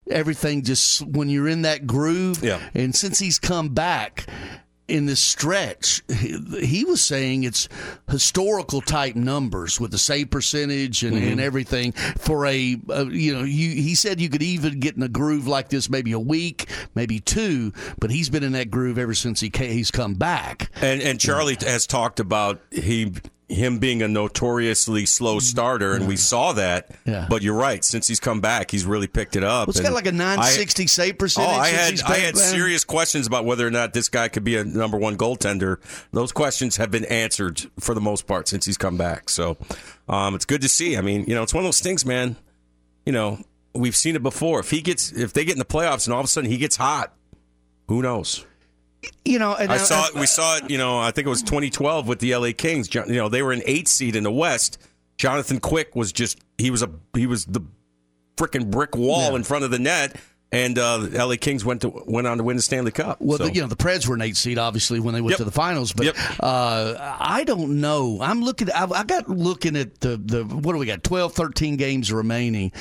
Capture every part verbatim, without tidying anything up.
everything just when you're in that groove. Yeah. And since he's come back in this stretch, he, he was saying it's historical type numbers with the save percentage and, mm-hmm. and everything for a, a you know, you, he said you could even get in a groove like this maybe a week, maybe two, but he's been in that groove ever since he came, he's come back. And and Charlie yeah. has talked about he him being a notoriously slow starter, and we saw that. Yeah. But you're right. Since he's come back, he's really picked it up. Well, it's got like a nine sixty I, save percentage. Oh, I since had he's I had back. serious questions about whether or not this guy could be a number one goaltender. Those questions have been answered for the most part since he's come back. So um, it's good to see. I mean, you know, it's one of those things, man. You know, we've seen it before. If he gets, if they get in the playoffs and all of a sudden he gets hot, who knows? You know, and I saw it. We saw it. You know, I think it was twenty twelve with the L A Kings. You know, they were an eighth seed in the West. Jonathan Quick was just he was a he was the freaking brick wall yeah. in front of the net, and uh, the L A Kings went to went on to win the Stanley Cup. Well, so. the, you know, the Preds were an eighth seed, obviously, when they went yep. to the finals. But yep. uh, I don't know. I'm looking. I, I got looking at the the what do we got? twelve, thirteen games remaining.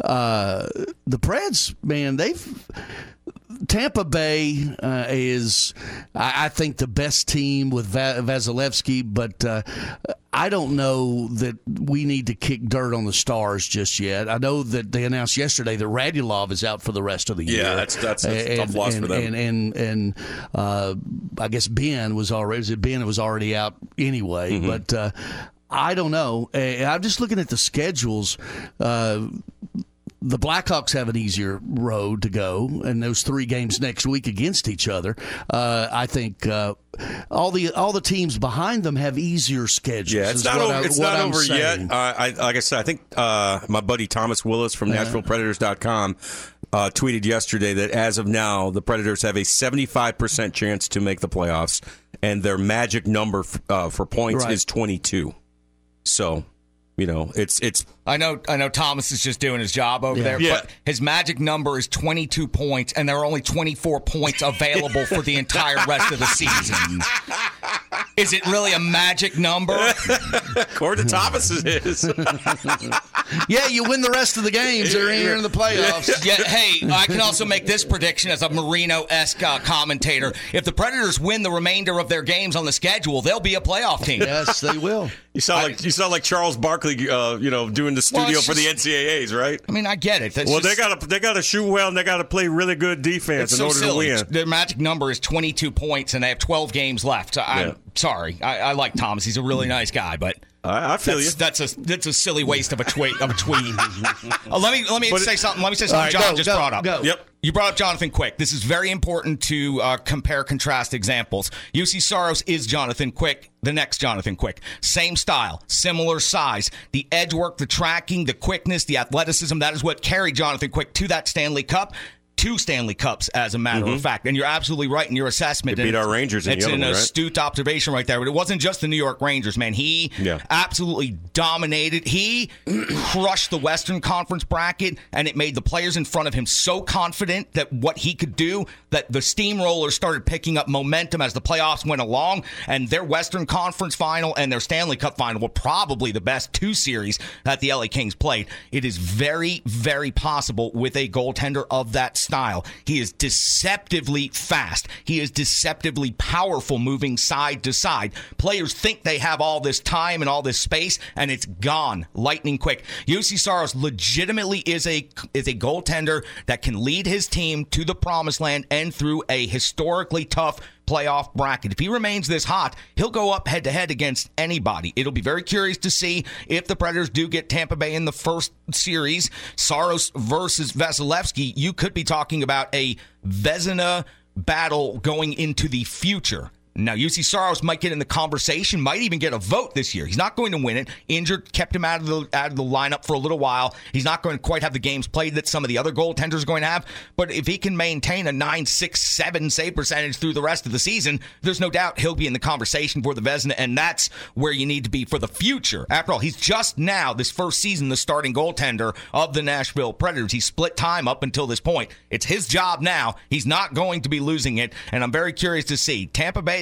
Uh, the Preds, man, they've. Tampa Bay uh, is, I, I think, the best team with Va- Vasilevsky, but uh, I don't know that we need to kick dirt on the Stars just yet. I know that they announced yesterday that Radulov is out for the rest of the year. Yeah, that's that's, that's and, a tough loss and, for them. And and, and uh, I guess Ben was already was it Ben was already out anyway, mm-hmm. but uh, I don't know. I'm just looking at the schedules. Uh, The Blackhawks have an easier road to go, and those three games next week against each other. Uh, I think uh, all the all the teams behind them have easier schedules. Yeah, it's not over, I, it's not over yet. Uh, I, like I said, I think uh, my buddy Thomas Willis from yeah. Nashville Predators dot com uh, tweeted yesterday that as of now, the Predators have a seventy-five percent chance to make the playoffs, and their magic number f- uh, for points right. is twenty-two. So... You know, it's it's. I know. I know. Thomas is just doing his job over yeah. there. Yeah. But his magic number is twenty-two points, and there are only twenty-four points available for the entire rest of the season. Is it really a magic number? According to Thomas, it is. Yeah, you win the rest of the games. They're in the playoffs. Yeah. Hey, I can also make this prediction as a Marino-esque uh, commentator. If the Predators win the remainder of their games on the schedule, they'll be a playoff team. Yes, they will. You sound like you sound like Charles Barkley, uh, you know, doing the studio well, for just, the N C A As, right? I mean, I get it. That's well, just, they got to they got to shoot well, and they got to play really good defense in so order silly. to win. Their magic number is twenty-two points, and they have twelve games left. I'm yeah. sorry. I, I like Thomas. He's a really nice guy, but I, I feel that's, you. That's a that's a silly waste of a tweet of a tweet. uh, let me let me but say it, something. Let me say something. Right, John go, just go, brought up. Go. Yep. You brought up Jonathan Quick. This is very important to uh, compare, contrast examples. U C Saros is Jonathan Quick, the next Jonathan Quick. Same style, similar size. The edge work, the tracking, the quickness, the athleticism, that is what carried Jonathan Quick to that Stanley Cup. Two Stanley Cups, as a matter mm-hmm. of fact. And you're absolutely right in your assessment. They beat our Rangers in It's the other an one, right? astute observation right there. But it wasn't just the New York Rangers, man. He yeah. absolutely dominated. He crushed the Western Conference bracket, and it made the players in front of him so confident that what he could do, that the steamrollers started picking up momentum as the playoffs went along. And their Western Conference final and their Stanley Cup final were probably the best two series that the L A Kings played. It is very, very possible with a goaltender of that style. He is deceptively fast. He is deceptively powerful, moving side to side. Players think they have all this time and all this space, and it's gone lightning quick. U C Saros legitimately is a is a goaltender that can lead his team to the promised land and through a historically tough playoff bracket. If he remains this hot, he'll go up head-to-head against anybody. It'll be very curious to see if the Predators do get Tampa Bay in the first series. Saros versus Vasilevsky, you could be talking about a Vezina battle going into the future. Now, U C Saros might get in the conversation, might even get a vote this year. He's not going to win it. Injured, kept him out of the out of the lineup for a little while. He's not going to quite have the games played that some of the other goaltenders are going to have. But if he can maintain a nine six seven save percentage through the rest of the season, there's no doubt he'll be in the conversation for the Vezina, and that's where you need to be for the future. After all, he's just now, this first season, the starting goaltender of the Nashville Predators. He split time up until this point. It's his job now. He's not going to be losing it, and I'm very curious to see. Tampa Bay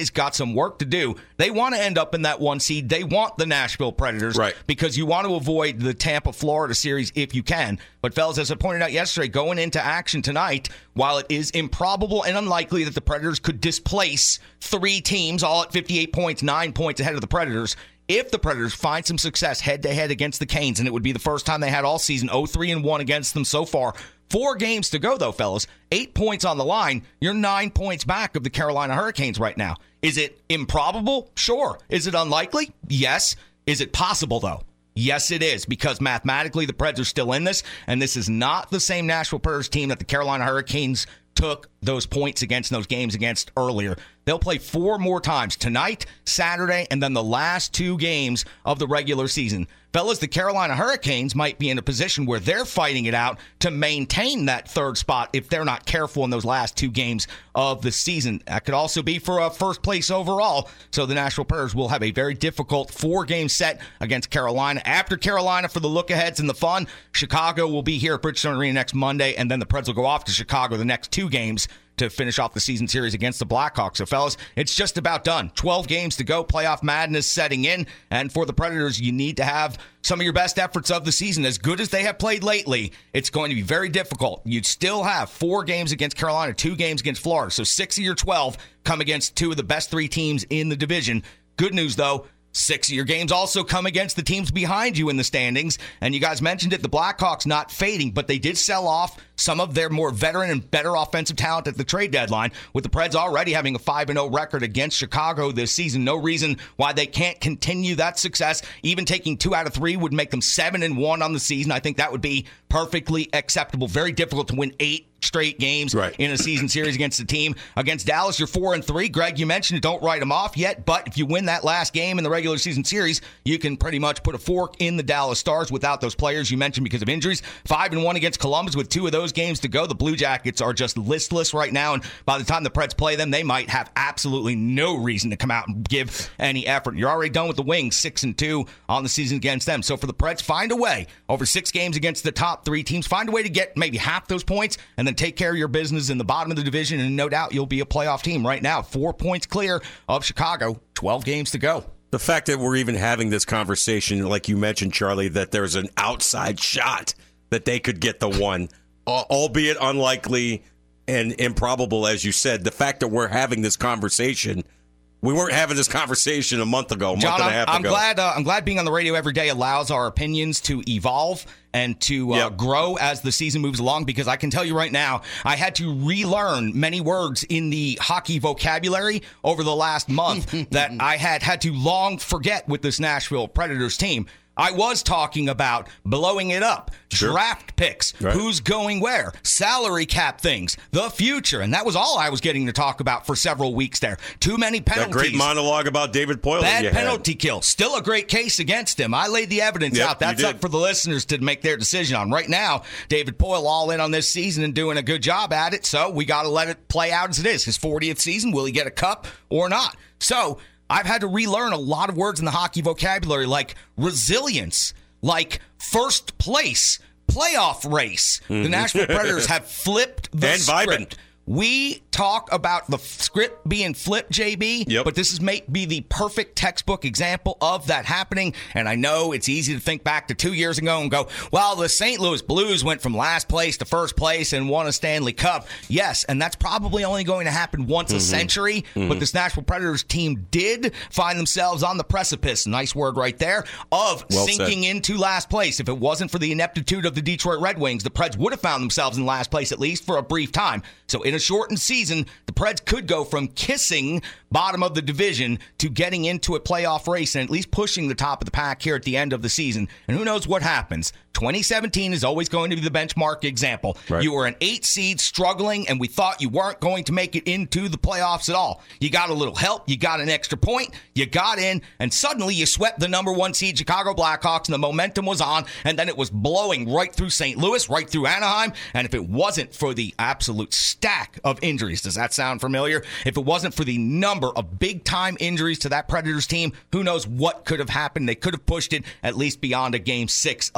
Jays got some work to do. They want to end up in that one seed. They want the Nashville Predators, right, because you want to avoid the Tampa, Florida series if you can. But, fellas, as I pointed out yesterday, going into action tonight, while it is improbable and unlikely that the Predators could displace three teams all at fifty-eight points, nine points ahead of the Predators, if the Predators find some success head-to-head against the Canes, and it would be the first time they had all season, oh three and one against them so far. Four games to go, though, fellas. Eight points on the line. You're nine points back of the Carolina Hurricanes right now. Is it improbable? Sure. Is it unlikely? Yes. Is it possible, though? Yes, it is, because mathematically the Preds are still in this, and this is not the same Nashville Predators team that the Carolina Hurricanes took those points against in those games against earlier. They'll play four more times, tonight, Saturday, and then the last two games of the regular season. Fellas, the Carolina Hurricanes might be in a position where they're fighting it out to maintain that third spot if they're not careful in those last two games of the season. That could also be for a first place overall. So the Nashville Predators will have a very difficult four-game set against Carolina. After Carolina, for the look-aheads and the fun, Chicago will be here at Bridgestone Arena next Monday, and then the Preds will go off to Chicago the next two games to finish off the season series against the Blackhawks. So, fellas, it's just about done. twelve games to go. Playoff madness setting in. And for the Predators, you need to have some of your best efforts of the season. As good as they have played lately, it's going to be very difficult. You'd still have four games against Carolina, two games against Florida. So six of your twelve come against two of the best three teams in the division. Good news, though. Six of your games also come against the teams behind you in the standings. And you guys mentioned it, the Blackhawks not fading, but they did sell off some of their more veteran and better offensive talent at the trade deadline, with the Preds already having a five and oh record against Chicago this season. No reason why they can't continue that success. Even taking two out of three would make them seven and one on the season. I think that would be perfectly acceptable. Very difficult to win eight straight games right. in a season series against a team. Against Dallas, you're four and three. Greg, you mentioned it, don't write them off yet, but if you win that last game in the regular season series, you can pretty much put a fork in the Dallas Stars without those players you mentioned because of injuries. Five and one against Columbus with two of those games to go. The Blue Jackets are just listless right now, and by the time the Preds play them, they might have absolutely no reason to come out and give any effort. You're already done with the Wings, six and two on the season against them. So for the Preds, find a way over six games against the top three teams. Find a way to get maybe half those points, and then take care of your business in the bottom of the division, and no doubt you'll be a playoff team. Right now, four points clear of Chicago, twelve games to go. The fact that we're even having this conversation, like you mentioned, Charlie, that there's an outside shot that they could get the one, albeit unlikely and improbable, as you said. The fact that we're having this conversation, we weren't having this conversation a month ago, a John, month and a half I'm, ago. I'm glad. Uh, I'm glad being on the radio every day allows our opinions to evolve and to uh, yep. grow as the season moves along, because I can tell you right now, I had to relearn many words in the hockey vocabulary over the last month that I had had to long forget with this Nashville Predators team. I was talking about blowing it up, sure. draft picks, right. who's going where, salary cap things, the future, and that was all I was getting to talk about for several weeks there. Too many penalties. That great monologue about David Poile. Bad penalty had. kill. Still a great case against him. I laid the evidence yep, out. That's up for the listeners to make their decision on. Right now, David Poile all in on this season and doing a good job at it, so we got to let it play out as it is. His fortieth season, will he get a cup or not? So I've had to relearn a lot of words in the hockey vocabulary, like resilience, like first place, playoff race. Mm-hmm. The Nashville Predators have flipped the and script. Vibant. We talk about the script being flipped, J B, yep. but this is may be the perfect textbook example of that happening. And I know it's easy to think back to two years ago and go, well, the Saint Louis Blues went from last place to first place and won a Stanley Cup. Yes, and that's probably only going to happen once mm-hmm. a century, mm-hmm. but this Nashville Predators team did find themselves on the precipice, nice word right there, of well sinking said. into last place. If it wasn't for the ineptitude of the Detroit Red Wings, the Preds would have found themselves in last place, at least for a brief time. So in a shortened season, the Preds could go from kissing bottom of the division to getting into a playoff race and at least pushing the top of the pack here at the end of the season. And who knows what happens. twenty seventeen is always going to be the benchmark example. Right. You were an eight seed struggling, and we thought you weren't going to make it into the playoffs at all. You got a little help. You got an extra point. You got in, and suddenly you swept the number one seed Chicago Blackhawks, and the momentum was on, and then it was blowing right through Saint Louis, right through Anaheim, and if it wasn't for the absolute stack of injuries, does that sound familiar? If it wasn't for the number of big-time injuries to that Predators team, who knows what could have happened. They could have pushed it at least beyond a game six of that Stanley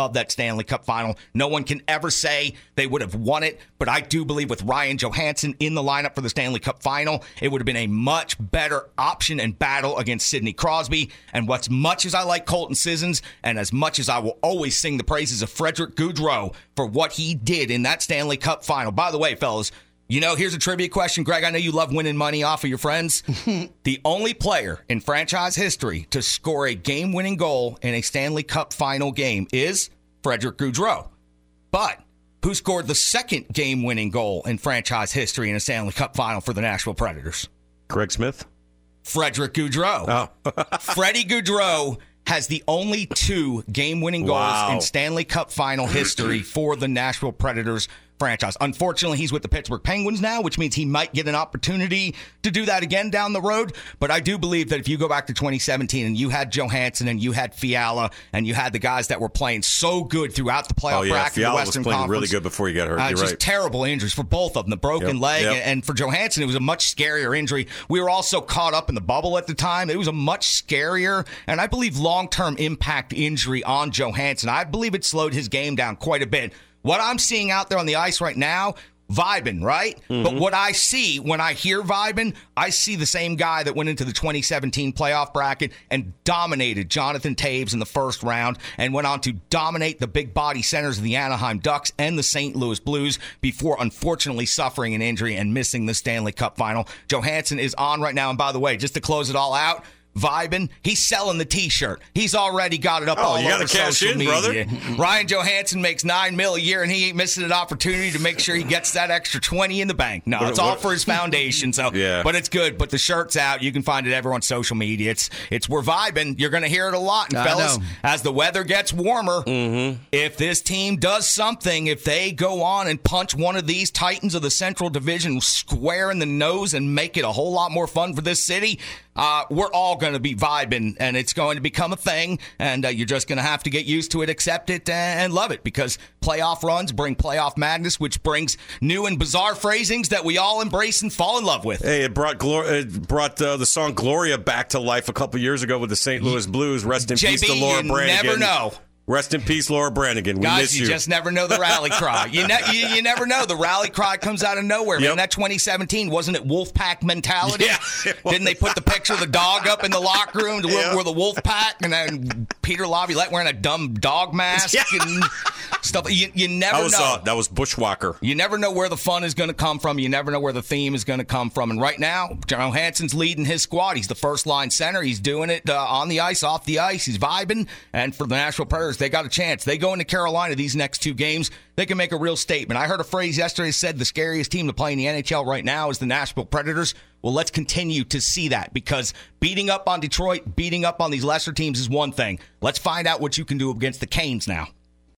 Stanley Cup final. No one can ever say they would have won it, but I do believe with Ryan Johansson in the lineup for the Stanley Cup final, it would have been a much better option and battle against Sidney Crosby. And what's much as I like Colton Sissons, and as much as I will always sing the praises of Frederick Gaudreau for what he did in that Stanley Cup final. By the way, fellas, you know, here's a trivia question. Greg, I know you love winning money off of your friends. The only player in franchise history to score a game-winning goal in a Stanley Cup final game is Frederick Gaudreau. But who scored the second game-winning goal in franchise history in a Stanley Cup final for the Nashville Predators? Craig Smith? Frederick Gaudreau. Oh. Freddie Gaudreau has the only two game-winning goals wow. in Stanley Cup final history for the Nashville Predators franchise. Unfortunately, he's with the Pittsburgh Penguins now, which means he might get an opportunity to do that again down the road. But I do believe that if you go back to twenty seventeen and you had Johansson and you had Fiala and you had the guys that were playing so good throughout the playoff oh, yeah. bracket, Fiala the Western was playing Conference, really good before he got hurt. Uh, You're just right. terrible injuries for both of them, the broken yep. leg, yep. and for Johansson, it was a much scarier injury. We were also caught up in the bubble at the time. It was a much scarier and I believe long-term impact injury on Johansson. I believe it slowed his game down quite a bit. What I'm seeing out there on the ice right now, vibing, right? Mm-hmm. But what I see when I hear vibing, I see the same guy that went into the twenty seventeen playoff bracket and dominated Jonathan Toews in the first round and went on to dominate the big body centers of the Anaheim Ducks and the Saint Louis Blues before unfortunately suffering an injury and missing the Stanley Cup final. Johansson is on right now. And by the way, just to close it all out, vibing, he's selling the t-shirt. He's already got it up oh, all you over gotta cash social in, media. Brother. Ryan Johansson makes nine mil a year and he ain't missing an opportunity to make sure he gets that extra twenty in the bank. No, what, it's all what? for his foundation. So, yeah. But it's good. But the shirt's out. You can find it everywhere on social media. It's it's we're vibing. You're going to hear it a lot. And I fellas, know. as the weather gets warmer, mm-hmm. if this team does something, if they go on and punch one of these Titans of the Central Division square in the nose and make it a whole lot more fun for this city, uh, we're all going to be vibing. And it's going to become a thing, and uh, you're just going to have to get used to it, accept it, and love it, because playoff runs bring playoff madness, which brings new and bizarre phrasings that we all embrace and fall in love with. Hey, it brought Glor- it brought uh, the song Gloria back to life a couple years ago with the Saint Louis Blues. Rest in J B, peace to Laura you Branigan. Never know. Rest in peace, Laura Branigan. We Guys, miss you. you. just never know the rally cry. You, ne- you you never know. The rally cry comes out of nowhere, man. Yep. That twenty seventeen, wasn't it Wolfpack mentality? Yeah, Didn't they put the picture of the dog up in the locker room to yeah. where the Wolfpack, and then Peter Laviolette wearing a dumb dog mask yeah. and stuff? You, you never that was, know. Uh, that was Bushwhacker. You never know where the fun is going to come from. You never know where the theme is going to come from. And right now, Johansson's leading his squad. He's the first-line center. He's doing it uh, on the ice, off the ice. He's vibing. And for the Nashville Predators, they got a chance. They go into Carolina these next two games, they can make a real statement. I heard a phrase yesterday that said the scariest team to play in the N H L right now is the Nashville Predators. Well, let's continue to see that, because beating up on Detroit, beating up on these lesser teams is one thing. Let's find out what you can do against the Canes now.